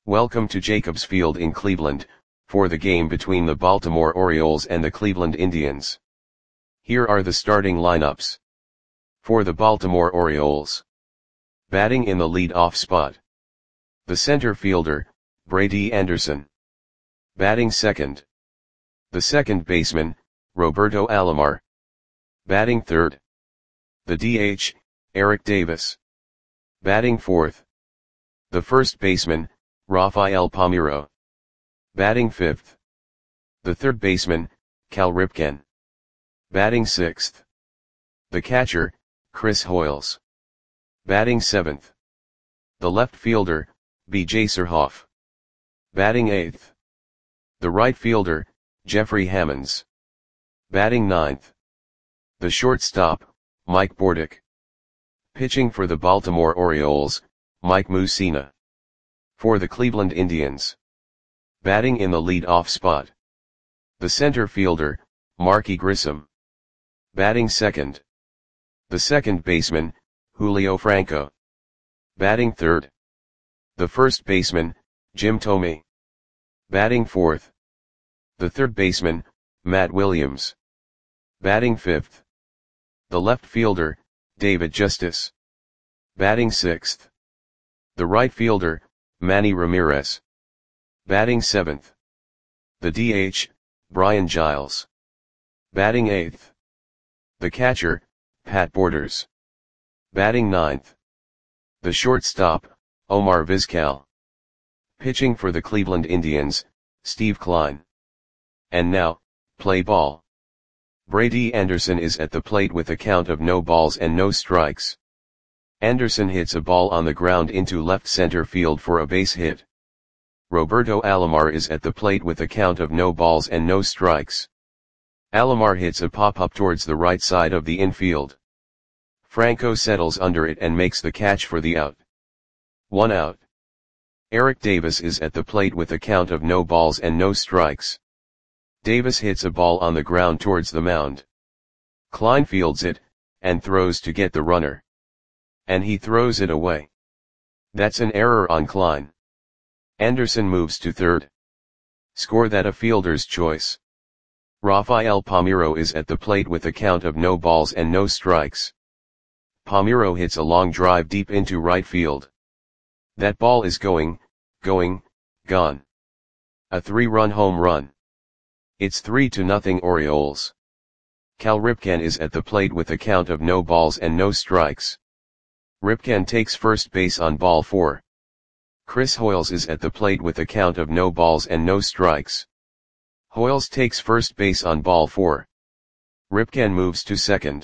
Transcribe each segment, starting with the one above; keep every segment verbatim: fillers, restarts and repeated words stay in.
Welcome to Jacobs Field in Cleveland, for the game between the Baltimore Orioles and the Cleveland Indians. Here are the starting lineups. For the Baltimore Orioles. Batting in the lead-off spot. The center fielder, Brady Anderson. Batting second. The second baseman, Roberto Alomar. Batting third. The D H, Eric Davis. Batting fourth. The first baseman, Rafael Palmeiro. Batting fifth. The third baseman, Cal Ripken. Batting sixth. The catcher, Chris Hoiles. Batting seventh. The left fielder, B J Surhoff. Batting eighth. The right fielder, Jeffrey Hammonds. Batting ninth. The shortstop, Mike Bordick. Pitching for the Baltimore Orioles, Mike Mussina. For the Cleveland Indians. Batting in the lead-off spot. The center fielder, Marky Grissom. Batting second. The second baseman, Julio Franco. Batting third. The first baseman, Jim Thome. Batting fourth. The third baseman, Matt Williams. Batting fifth. The left fielder, David Justice. Batting sixth. The right fielder, Manny Ramirez. Batting seventh. The D H, Brian Giles. Batting eighth. The catcher, Pat Borders. Batting ninth. The shortstop, Omar Vizquel. Pitching for the Cleveland Indians, Steve Kline. And now, play ball. Brady Anderson is at the plate with a count of no balls and no strikes. Anderson hits a ball on the ground into left center field for a base hit. Roberto Alomar is at the plate with a count of no balls and no strikes. Alomar hits a pop-up towards the right side of the infield. Franco settles under it and makes the catch for the out. One out. Eric Davis is at the plate with a count of no balls and no strikes. Davis hits a ball on the ground towards the mound. Kline fields it, and throws to get the runner. And he throws it away. That's an error on Kline. Anderson moves to third. Score that a fielder's choice. Rafael Palmeiro is at the plate with a count of no balls and no strikes. Palmeiro hits a long drive deep into right field. That ball is going, going, gone. A three-run home run. It's three to nothing Orioles. Cal Ripken is at the plate with a count of no balls and no strikes. Ripken takes first base on ball four. Chris Hoiles is at the plate with a count of no balls and no strikes. Hoiles takes first base on ball four. Ripken moves to second.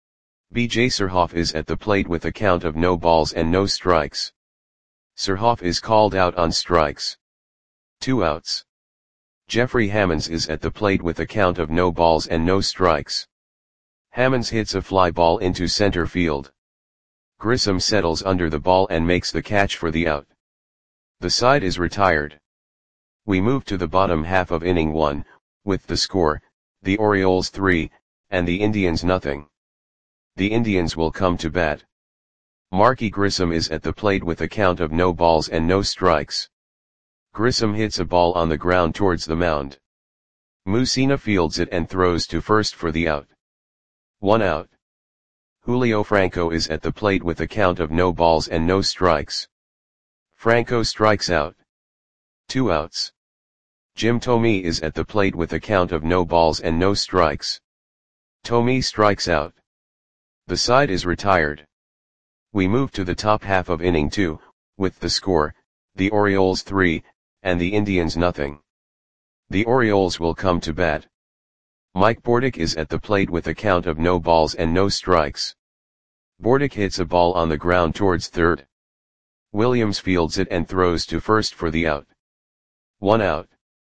B J Surhoff is at the plate with a count of no balls and no strikes. Surhoff is called out on strikes. Two outs. Jeffrey Hammonds is at the plate with a count of no balls and no strikes. Hammonds hits a fly ball into center field. Grissom settles under the ball and makes the catch for the out. The side is retired. We move to the bottom half of inning one, with the score, the Orioles three, and the Indians nothing. The Indians will come to bat. Marky Grissom is at the plate with a count of no balls and no strikes. Grissom hits a ball on the ground towards the mound. Mussina fields it and throws to first for the out. One out. Julio Franco is at the plate with a count of no balls and no strikes. Franco strikes out. Two outs. Jim Thome is at the plate with a count of no balls and no strikes. Thome strikes out. The side is retired. We move to the top half of inning two, with the score, the Orioles three, and the Indians nothing. The Orioles will come to bat. Mike Bordick is at the plate with a count of no balls and no strikes. Bordick hits a ball on the ground towards third. Williams fields it and throws to first for the out. One out.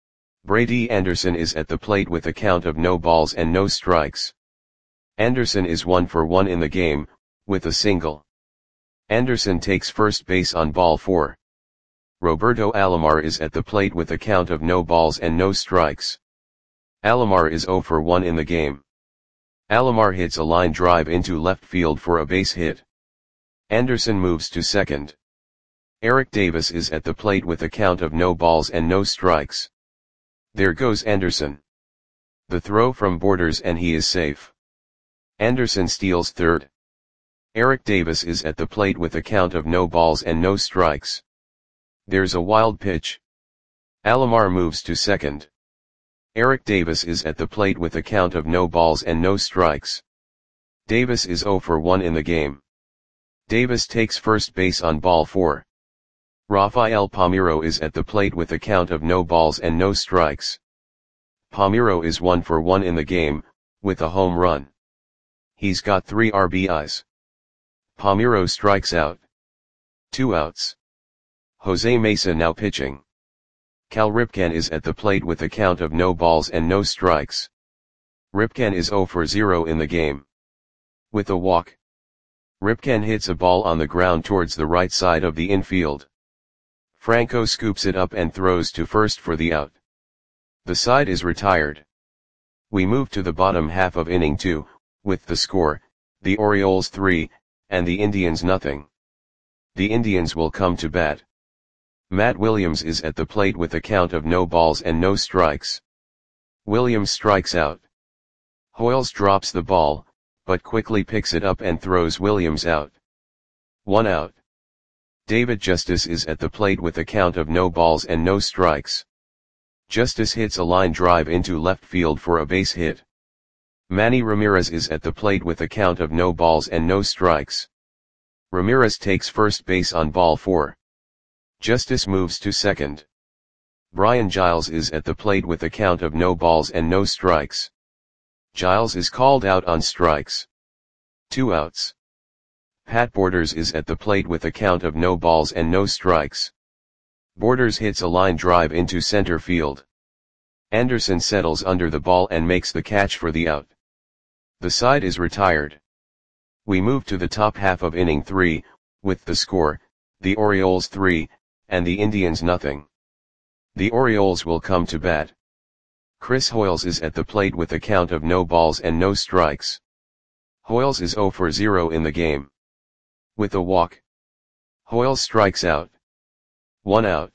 Brady Anderson is at the plate with a count of no balls and no strikes. Anderson is one for one in the game, with a single. Anderson takes first base on ball four. Roberto Alomar is at the plate with a count of no balls and no strikes. Alomar is zero for one in the game. Alomar hits a line drive into left field for a base hit. Anderson moves to second. Eric Davis is at the plate with a count of no balls and no strikes. There goes Anderson. The throw from Borders and he is safe. Anderson steals third. Eric Davis is at the plate with a count of no balls and no strikes. There's a wild pitch. Alomar moves to second. Eric Davis is at the plate with a count of no balls and no strikes. Davis is zero for one in the game. Davis takes first base on ball four. Rafael Palmeiro is at the plate with a count of no balls and no strikes. Palmeiro is one for one in the game, with a home run. He's got three R B Is. Palmeiro strikes out. Two outs. Jose Mesa now pitching. Cal Ripken is at the plate with a count of no balls and no strikes. Ripken is zero for zero in the game. With a walk. Ripken hits a ball on the ground towards the right side of the infield. Franco scoops it up and throws to first for the out. The side is retired. We move to the bottom half of inning two, with the score, the Orioles three, and the Indians nothing. The Indians will come to bat. Matt Williams is at the plate with a count of no balls and no strikes. Williams strikes out. Hoyles drops the ball, but quickly picks it up and throws Williams out. One out. David Justice is at the plate with a count of no balls and no strikes. Justice hits a line drive into left field for a base hit. Manny Ramirez is at the plate with a count of no balls and no strikes. Ramirez takes first base on ball four. Justice moves to second. Brian Giles is at the plate with a count of no balls and no strikes. Giles is called out on strikes. Two outs. Pat Borders is at the plate with a count of no balls and no strikes. Borders hits a line drive into center field. Anderson settles under the ball and makes the catch for the out. The side is retired. We move to the top half of inning three, with the score, the Orioles three, and the Indians nothing. The Orioles will come to bat. Chris Hoyles is at the plate with a count of no balls and no strikes. Hoyles is zero for zero in the game. With a walk. Hoyles strikes out. One out.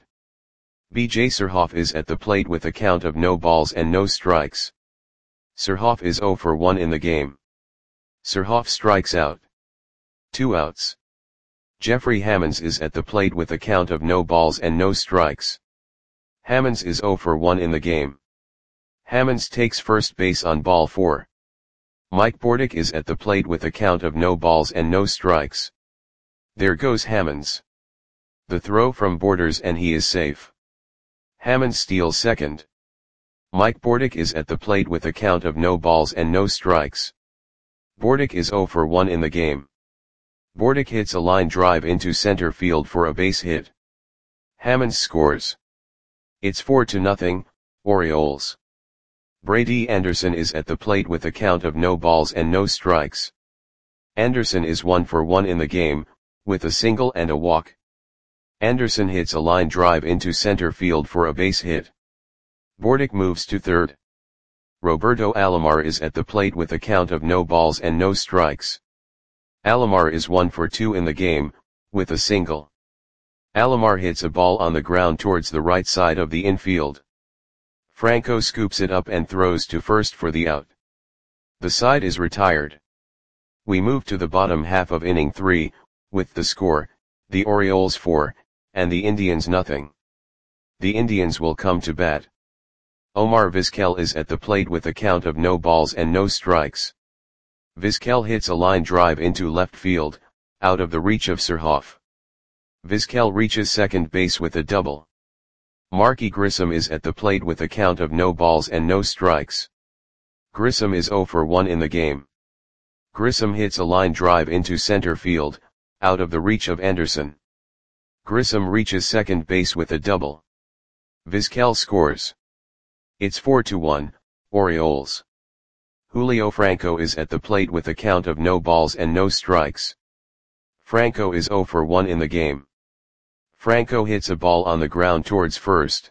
B J Surhoff is at the plate with a count of no balls and no strikes. Surhoff is zero for one in the game. Surhoff strikes out. Two outs. Jeffrey Hammonds is at the plate with a count of no balls and no strikes. Hammonds is zero for one in the game. Hammonds takes first base on ball four. Mike Bordick is at the plate with a count of no balls and no strikes. There goes Hammonds. The throw from Borders and he is safe. Hammonds steals second. Mike Bordick is at the plate with a count of no balls and no strikes. Bordick is zero for one in the game. Bordick hits a line drive into center field for a base hit. Hammonds scores. It's four to nothing, Orioles. Brady Anderson is at the plate with a count of no balls and no strikes. Anderson is one for one in the game, with a single and a walk. Anderson hits a line drive into center field for a base hit. Bordick moves to third. Roberto Alomar is at the plate with a count of no balls and no strikes. Alomar is one for two in the game, with a single. Alomar hits a ball on the ground towards the right side of the infield. Franco scoops it up and throws to first for the out. The side is retired. We move to the bottom half of inning three, with the score, the Orioles four, and the Indians nothing. The Indians will come to bat. Omar Vizquel is at the plate with a count of no balls and no strikes. Vizquel hits a line drive into left field, out of the reach of Surhoff. Vizquel reaches second base with a double. Marky Grissom is at the plate with a count of no balls and no strikes. Grissom is zero for one in the game. Grissom hits a line drive into center field, out of the reach of Anderson. Grissom reaches second base with a double. Vizquel scores. It's four to one, Orioles. Julio Franco is at the plate with a count of no balls and no strikes. Franco is zero for one in the game. Franco hits a ball on the ground towards first.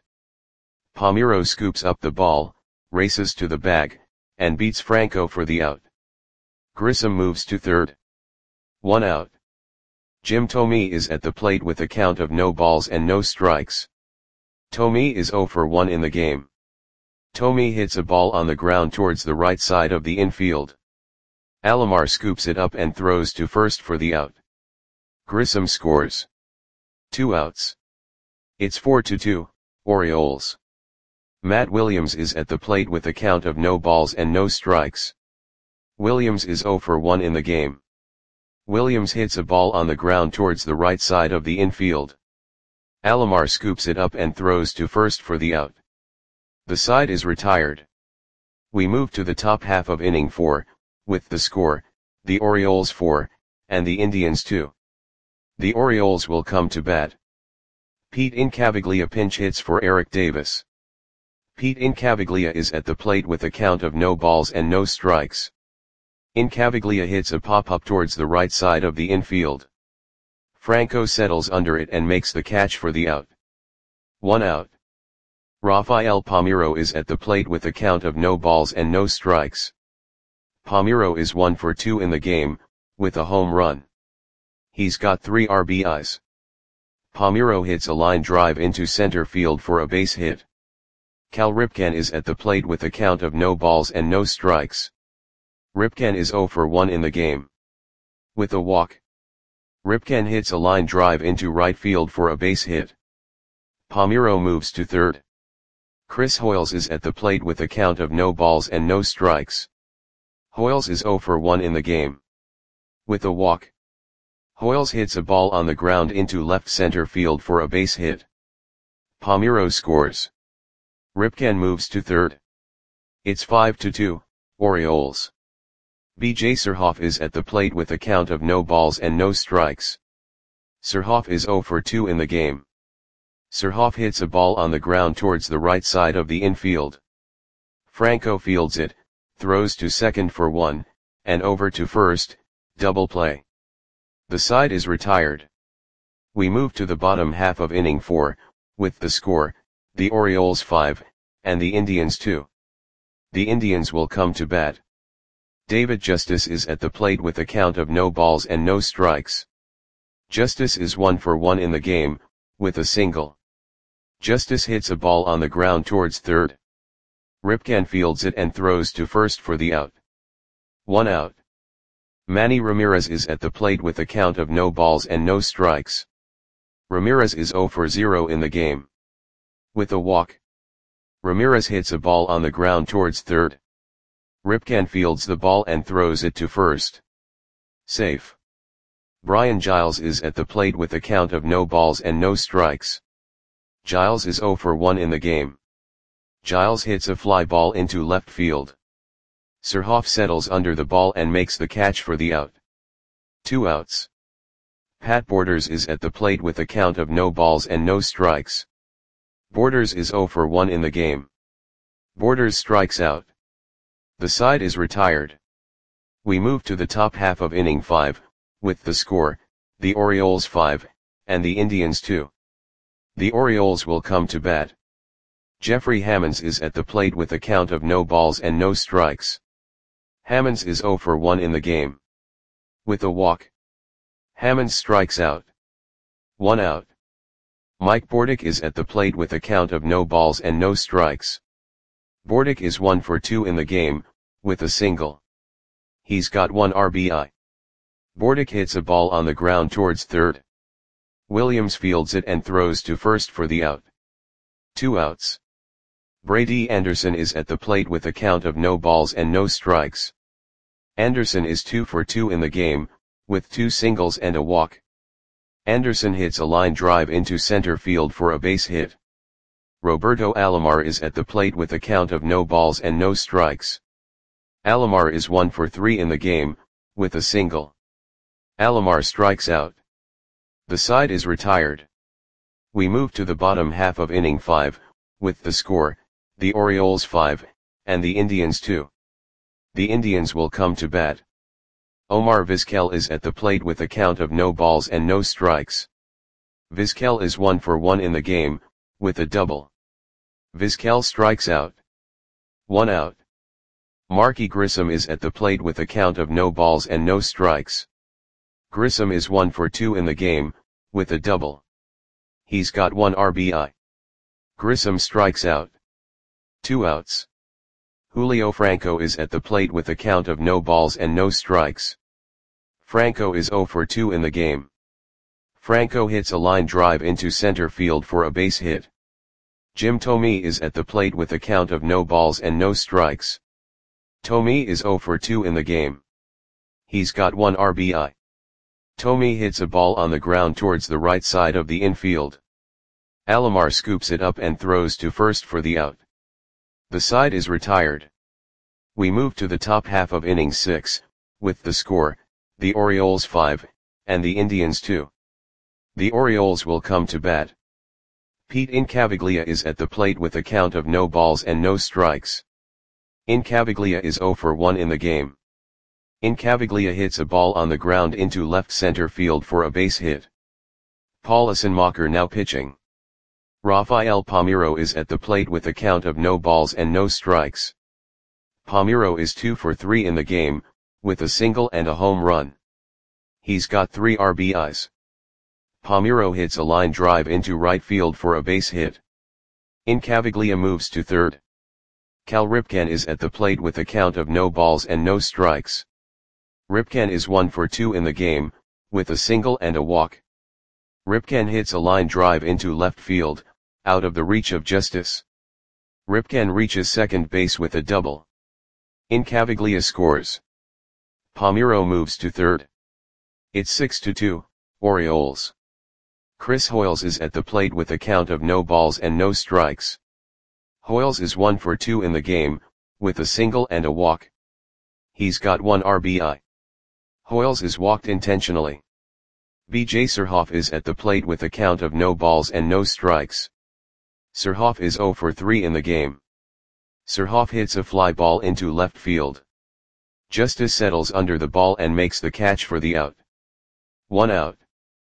Palmeiro scoops up the ball, races to the bag, and beats Franco for the out. Grissom moves to third. One out. Jim Thome is at the plate with a count of no balls and no strikes. Thome is zero for one in the game. Thome hits a ball on the ground towards the right side of the infield. Alomar scoops it up and throws to first for the out. Grissom scores. Two outs. It's four to two, Orioles. Matt Williams is at the plate with a count of no balls and no strikes. Williams is zero for one in the game. Williams hits a ball on the ground towards the right side of the infield. Alomar scoops it up and throws to first for the out. The side is retired. We move to the top half of inning four, with the score, the Orioles four, and the Indians two. The Orioles will come to bat. Pete Incaviglia pinch hits for Eric Davis. Pete Incaviglia is at the plate with a count of no balls and no strikes. Incaviglia hits a pop-up towards the right side of the infield. Franco settles under it and makes the catch for the out. One out. Rafael Palmeiro is at the plate with a count of no balls and no strikes. Palmeiro is one for two in the game, with a home run. He's got three R B Is. Palmeiro hits a line drive into center field for a base hit. Cal Ripken is at the plate with a count of no balls and no strikes. Ripken is zero for one in the game. With a walk. Ripken hits a line drive into right field for a base hit. Palmeiro moves to third. Chris Hoiles is at the plate with a count of no balls and no strikes. Hoiles is zero for one in the game. With a walk. Hoiles hits a ball on the ground into left center field for a base hit. Palmeiro scores. Ripken moves to third. It's five to two, Orioles. B J Surhoff is at the plate with a count of no balls and no strikes. Surhoff is zero for two in the game. Surhoff hits a ball on the ground towards the right side of the infield. Franco fields it, throws to second for one, and over to first, double play. The side is retired. We move to the bottom half of inning four, with the score, the Orioles five, and the Indians two. The Indians will come to bat. David Justice is at the plate with a count of no balls and no strikes. Justice is one for one in the game, with a single. Justice hits a ball on the ground towards third. Ripken fields it and throws to first for the out. One out. Manny Ramirez is at the plate with a count of no balls and no strikes. Ramirez is zero for zero in the game. With a walk. Ramirez hits a ball on the ground towards third. Ripken fields the ball and throws it to first. Safe. Brian Giles is at the plate with a count of no balls and no strikes. Giles is zero for one in the game. Giles hits a fly ball into left field. Surhoff settles under the ball and makes the catch for the out. Two outs. Pat Borders is at the plate with a count of no balls and no strikes. Borders is zero for one in the game. Borders strikes out. The side is retired. We move to the top half of inning five, with the score, the Orioles five, and the Indians two. The Orioles will come to bat. Jeffrey Hammonds is at the plate with a count of no balls and no strikes. Hammonds is zero for one in the game. With a walk. Hammonds strikes out. One out. Mike Bordick is at the plate with a count of no balls and no strikes. Bordick is one for two in the game, with a single. He's got one R B I. Bordick hits a ball on the ground towards third. Williams fields it and throws to first for the out. Two outs. Brady Anderson is at the plate with a count of no balls and no strikes. Anderson is two for two in the game, with two singles and a walk. Anderson hits a line drive into center field for a base hit. Roberto Alomar is at the plate with a count of no balls and no strikes. Alomar is one for three in the game, with a single. Alomar strikes out. The side is retired. We move to the bottom half of inning five, with the score, the Orioles five, and the Indians two. The Indians will come to bat. Omar Vizquel is at the plate with a count of no balls and no strikes. Vizquel is one for one in the game, with a double. Vizquel strikes out. One out. Marky Grissom is at the plate with a count of no balls and no strikes. Grissom is one for two in the game, with a double. He's got one R B I. Grissom strikes out. Two outs. Julio Franco is at the plate with a count of no balls and no strikes. Franco is zero for two in the game. Franco hits a line drive into center field for a base hit. Jim Thome is at the plate with a count of no balls and no strikes. Thome is zero for two in the game. He's got one R B I. Thome hits a ball on the ground towards the right side of the infield. Alomar scoops it up and throws to first for the out. The side is retired. We move to the top half of inning six, with the score, the Orioles five, and the Indians two. The Orioles will come to bat. Pete Incaviglia is at the plate with a count of no balls and no strikes. Incaviglia is zero for one in the game. Incaviglia hits a ball on the ground into left center field for a base hit. Paul Assenmacher now pitching. Rafael Palmeiro is at the plate with a count of no balls and no strikes. Palmeiro is two for three in the game, with a single and a home run. He's got three R B Is. Palmeiro hits a line drive into right field for a base hit. Incaviglia moves to third. Cal Ripken is at the plate with a count of no balls and no strikes. Ripken is one for two in the game, with a single and a walk. Ripken hits a line drive into left field, out of the reach of Justice. Ripken reaches second base with a double. Incaviglia scores. Palmeiro moves to third. It's six to two, Orioles. Chris Hoiles is at the plate with a count of no balls and no strikes. Hoiles is one for two in the game, with a single and a walk. He's got one R B I. Hoiles is walked intentionally. B J Surhoff is at the plate with a count of no balls and no strikes. Surhoff is zero for three in the game. Surhoff hits a fly ball into left field. Justice settles under the ball and makes the catch for the out. One out.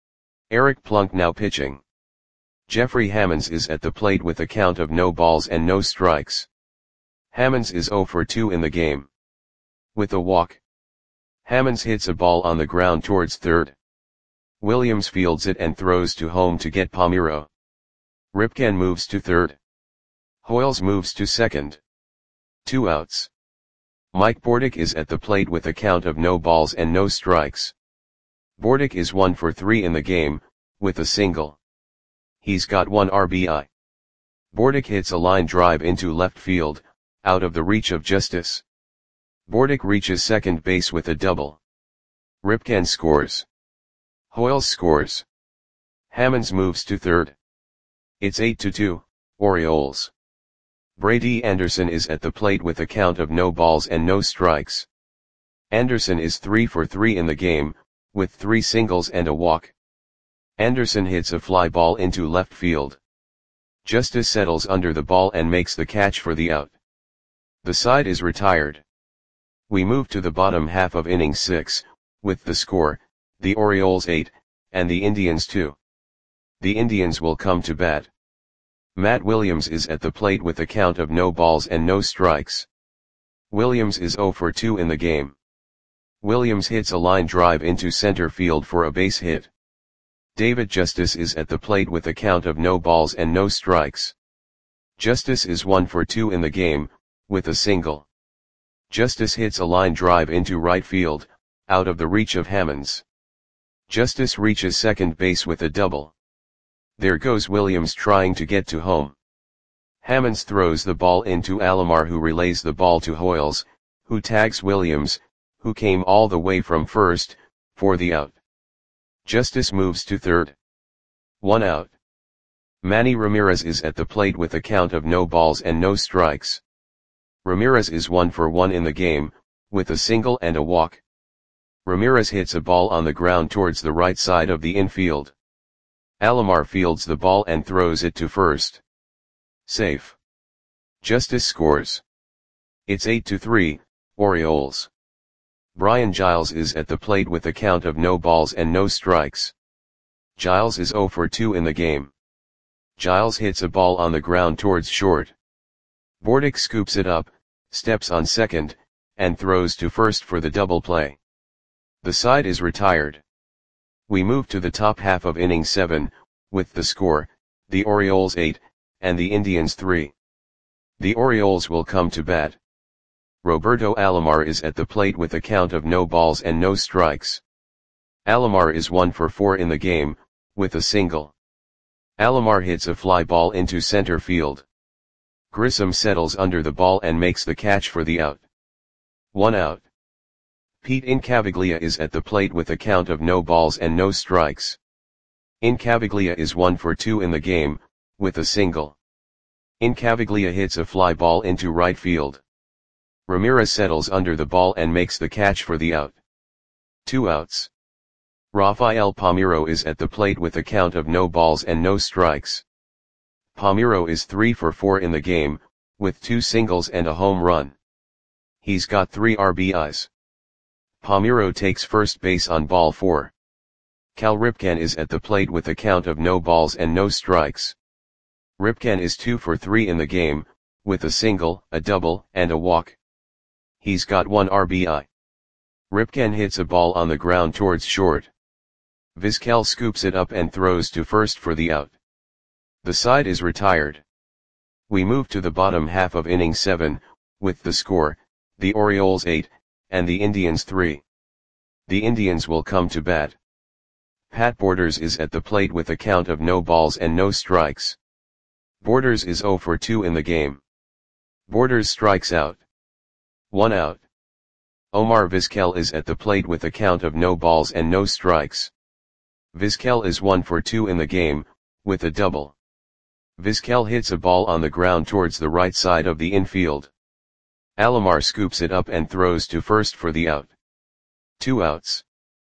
Eric Plunk now pitching. Jeffrey Hammonds is at the plate with a count of no balls and no strikes. Hammonds is zero for two in the game. With a walk. Hammonds hits a ball on the ground towards third. Williams fields it and throws to home to get Palmeiro. Ripken moves to third. Hoiles moves to second. Two outs. Mike Bordick is at the plate with a count of no balls and no strikes. Bordick is one for three in the game, with a single. He's got one R B I. Bordick hits a line drive into left field, out of the reach of Justice. Bordick reaches second base with a double. Ripken scores. Hoiles scores. Hammonds moves to third. It's eight to two, Orioles. Brady Anderson is at the plate with a count of no balls and no strikes. Anderson is three for three in the game, with three singles and a walk. Anderson hits a fly ball into left field. Justice settles under the ball and makes the catch for the out. The side is retired. We move to the bottom half of inning six, with the score, the Orioles eight, and the Indians two. The Indians will come to bat. Matt Williams is at the plate with a count of no balls and no strikes. Williams is zero for two in the game. Williams hits a line drive into center field for a base hit. David Justice is at the plate with a count of no balls and no strikes. Justice is one for two in the game, with a single. Justice hits a line drive into right field, out of the reach of Hammonds. Justice reaches second base with a double. There goes Williams trying to get to home. Hammonds throws the ball into Alomar, who relays the ball to Hoiles, who tags Williams, who came all the way from first, for the out. Justice moves to third. One out. Manny Ramirez is at the plate with a count of no balls and no strikes. Ramirez is one for one in the game, with a single and a walk. Ramirez hits a ball on the ground towards the right side of the infield. Alomar fields the ball and throws it to first. Safe. Justice scores. It's eight to three, Orioles. Brian Giles is at the plate with a count of no balls and no strikes. Giles is zero for two in the game. Giles hits a ball on the ground towards short. Bordick scoops it up, steps on second, and throws to first for the double play. The side is retired. We move to the top half of inning seven, with the score, the Orioles eight, and the Indians three. The Orioles will come to bat. Roberto Alomar is at the plate with a count of no balls and no strikes. Alomar is one for four in the game, with a single. Alomar hits a fly ball into center field. Grissom settles under the ball and makes the catch for the out. One out. Pete Incaviglia is at the plate with a count of no balls and no strikes. Incaviglia is one for two in the game, with a single. Incaviglia hits a fly ball into right field. Ramirez settles under the ball and makes the catch for the out. Two outs. Rafael Palmeiro is at the plate with a count of no balls and no strikes. Palmeiro is three for four in the game, with two singles and a home run. He's got three R B Is. Palmeiro takes first base on ball four. Cal Ripken is at the plate with a count of no balls and no strikes. Ripken is two for three in the game, with a single, a double, and a walk. He's got one R B I. Ripken hits a ball on the ground towards short. Vizquel scoops it up and throws to first for the out. The side is retired. We move to the bottom half of inning seven, with the score, the Orioles eight, and the Indians three. The Indians will come to bat. Pat Borders is at the plate with a count of no balls and no strikes. Borders is zero for two in the game. Borders strikes out. One out. Omar Vizquel is at the plate with a count of no balls and no strikes. Vizquel is one for two in the game, with a double. Vizquel hits a ball on the ground towards the right side of the infield. Alomar scoops it up and throws to first for the out. Two outs.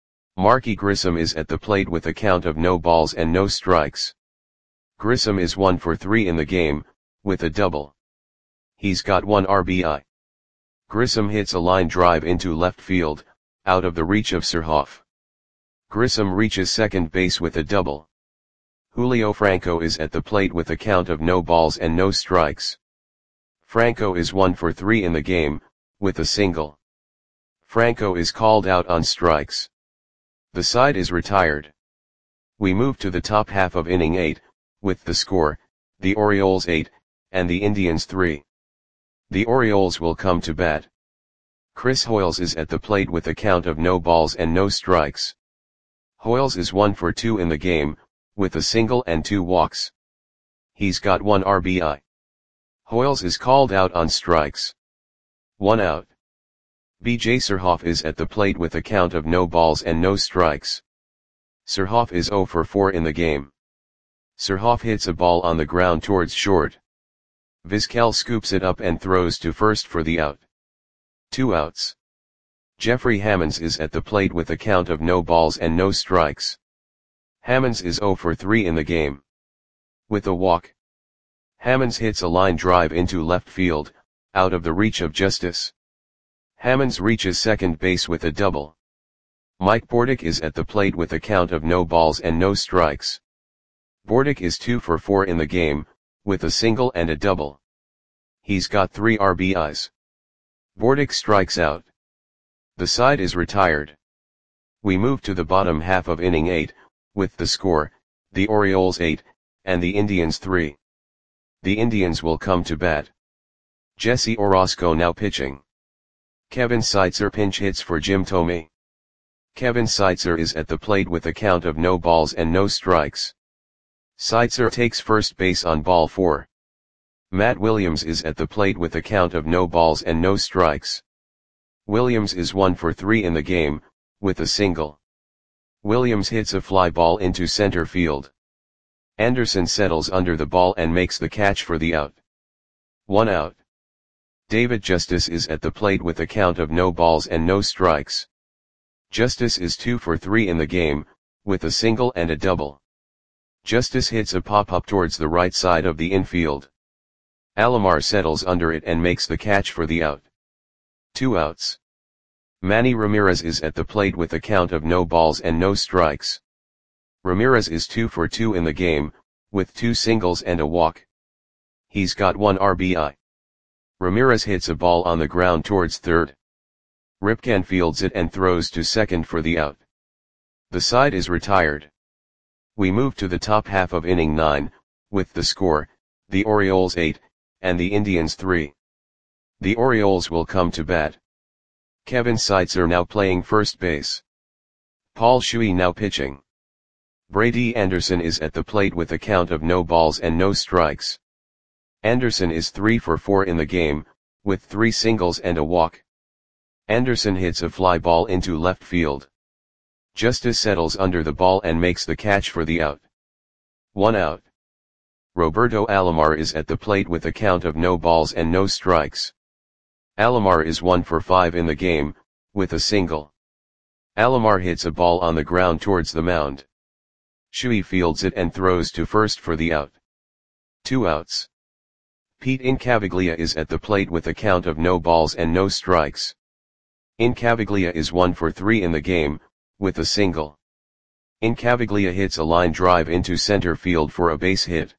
Marky Grissom is at the plate with a count of no balls and no strikes. Grissom is one for three in the game, with a double. He's got one R B I. Grissom hits a line drive into left field, out of the reach of Surhoff. Grissom reaches second base with a double. Julio Franco is at the plate with a count of no balls and no strikes. Franco is one for three in the game, with a single. Franco is called out on strikes. The side is retired. We move to the top half of inning eight, with the score, the Orioles eight, and the Indians three. The Orioles will come to bat. Chris Hoiles is at the plate with a count of no balls and no strikes. Hoiles is one for two in the game, with a single and two walks. He's got one R B I. Hoiles is called out on strikes. One out. B J Surhoff is at the plate with a count of no balls and no strikes. Surhoff is zero for four in the game. Surhoff hits a ball on the ground towards short. Vizquel scoops it up and throws to first for the out. Two outs. Jeffrey Hammonds is at the plate with a count of no balls and no strikes. Hammonds is zero for three in the game. With a walk. Hammonds hits a line drive into left field, out of the reach of Justice. Hammonds reaches second base with a double. Mike Bordick is at the plate with a count of no balls and no strikes. Bordick is two for four in the game, with a single and a double. He's got three R B Is. Bordick strikes out. The side is retired. We move to the bottom half of inning eight, with the score, the Orioles eight, and the Indians three. The Indians will come to bat. Jesse Orosco now pitching. Kevin Seitzer pinch hits for Jim Thome. Kevin Seitzer is at the plate with a count of no balls and no strikes. Seitzer takes first base on ball four. Matt Williams is at the plate with a count of no balls and no strikes. Williams is one for three in the game, with a single. Williams hits a fly ball into center field. Anderson settles under the ball and makes the catch for the out. One out. David Justice is at the plate with a count of no balls and no strikes. Justice is two for three in the game, with a single and a double. Justice hits a pop-up towards the right side of the infield. Alomar settles under it and makes the catch for the out. Two outs. Manny Ramirez is at the plate with a count of no balls and no strikes. Ramirez is two for two in the game, with two singles and a walk. He's got one R B I. Ramirez hits a ball on the ground towards third. Ripken fields it and throws to second for the out. The side is retired. We move to the top half of inning nine, with the score, the Orioles eight, and the Indians three. The Orioles will come to bat. Kevin Seitzer now playing first base. Paul Shuey now pitching. Brady Anderson is at the plate with a count of no balls and no strikes. Anderson is three for four in the game, with three singles and a walk. Anderson hits a fly ball into left field. Justice settles under the ball and makes the catch for the out. One out. Roberto Alomar is at the plate with a count of no balls and no strikes. Alomar is one for five in the game, with a single. Alomar hits a ball on the ground towards the mound. Shuey fields it and throws to first for the out. Two outs. Pete Incaviglia is at the plate with a count of no balls and no strikes. Incaviglia is one for three in the game, with a single. Incaviglia hits a line drive into center field for a base hit.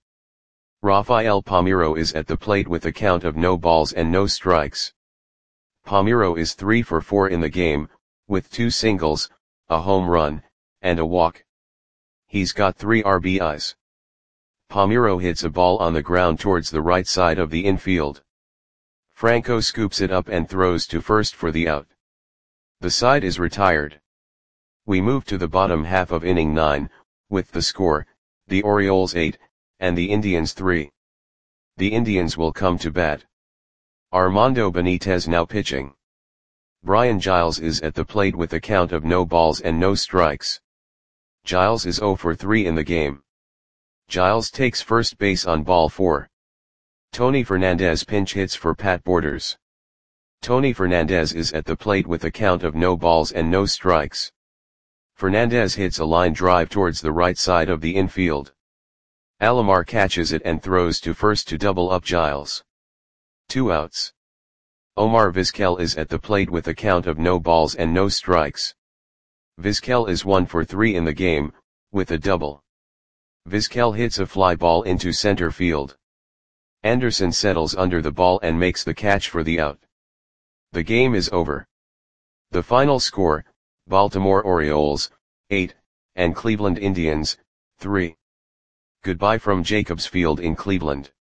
Rafael Palmeiro is at the plate with a count of no balls and no strikes. Palmeiro is three for four in the game, with two singles, a home run, and a walk. He's got three R B Is. Palmeiro hits a ball on the ground towards the right side of the infield. Franco scoops it up and throws to first for the out. The side is retired. We move to the bottom half of inning nine, with the score, the Orioles eight, and the Indians three. The Indians will come to bat. Armando Benitez now pitching. Brian Giles is at the plate with a count of no balls and no strikes. Giles is zero for three in the game. Giles takes first base on ball four. Tony Fernandez pinch hits for Pat Borders. Tony Fernandez is at the plate with a count of no balls and no strikes. Fernandez hits a line drive towards the right side of the infield. Alomar catches it and throws to first to double up Giles. Two outs. Omar Vizquel is at the plate with a count of no balls and no strikes. Vizquel is one for three in the game, with a double. Vizquel hits a fly ball into center field. Anderson settles under the ball and makes the catch for the out. The game is over. The final score, Baltimore Orioles, eight, and Cleveland Indians, three. Goodbye from Jacobs Field in Cleveland.